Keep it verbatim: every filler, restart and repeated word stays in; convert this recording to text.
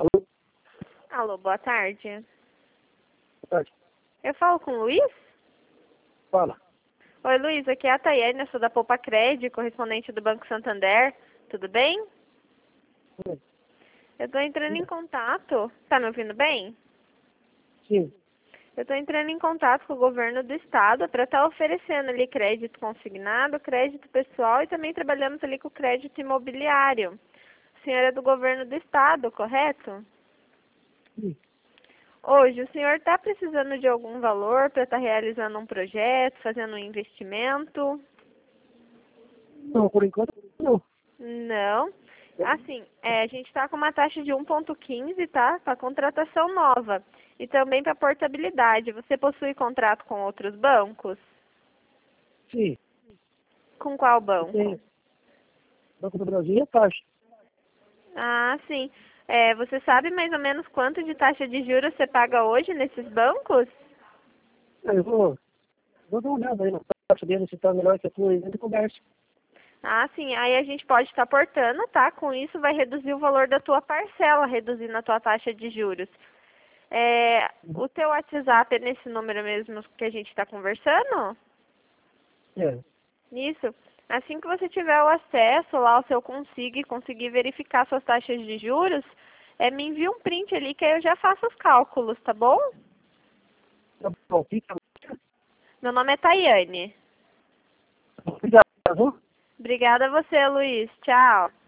Alô? Alô, boa tarde. Boa tarde. Eu falo com o Luiz? Fala. Oi, Luiz, aqui é a Tayane, eu sou da Poupa Cred, correspondente do Banco Santander. Tudo bem? Sim. Eu estou entrando em contato. Tá me ouvindo bem? Sim. Eu estou entrando em contato com o governo do estado para estar oferecendo ali crédito consignado, crédito pessoal e também trabalhamos ali com crédito imobiliário. O senhor é do governo do estado, correto? Sim. Hoje, o senhor está precisando de algum valor para estar realizando um projeto, fazendo um investimento? Não, por enquanto não. Não. Assim, é, a gente está com uma taxa de um ponto quinze, tá? Para contratação nova. E também para portabilidade. Você possui contrato com outros bancos? Sim. Com qual Eu banco? tenho. Banco do Brasil e a taxa. Ah, sim. É, você sabe mais ou menos quanto de taxa de juros você paga hoje nesses bancos? Ah, eu vou, vou dar uma olhada aí na taxa dele, se tá melhor que a tua, e dentro conversa. Ah, sim. Aí a gente pode estar portando, tá? Com isso vai reduzir o valor da tua parcela, reduzindo a tua taxa de juros. É, o teu WhatsApp é nesse número mesmo que a gente está conversando? É. Isso. Assim que você tiver o acesso lá ao seu Consig e conseguir verificar suas taxas de juros, é, me envia um print ali que aí eu já faço os cálculos, tá bom? Tá bom, fica. Meu nome é Tayane. Obrigado. Obrigada a você, Luiz. Tchau.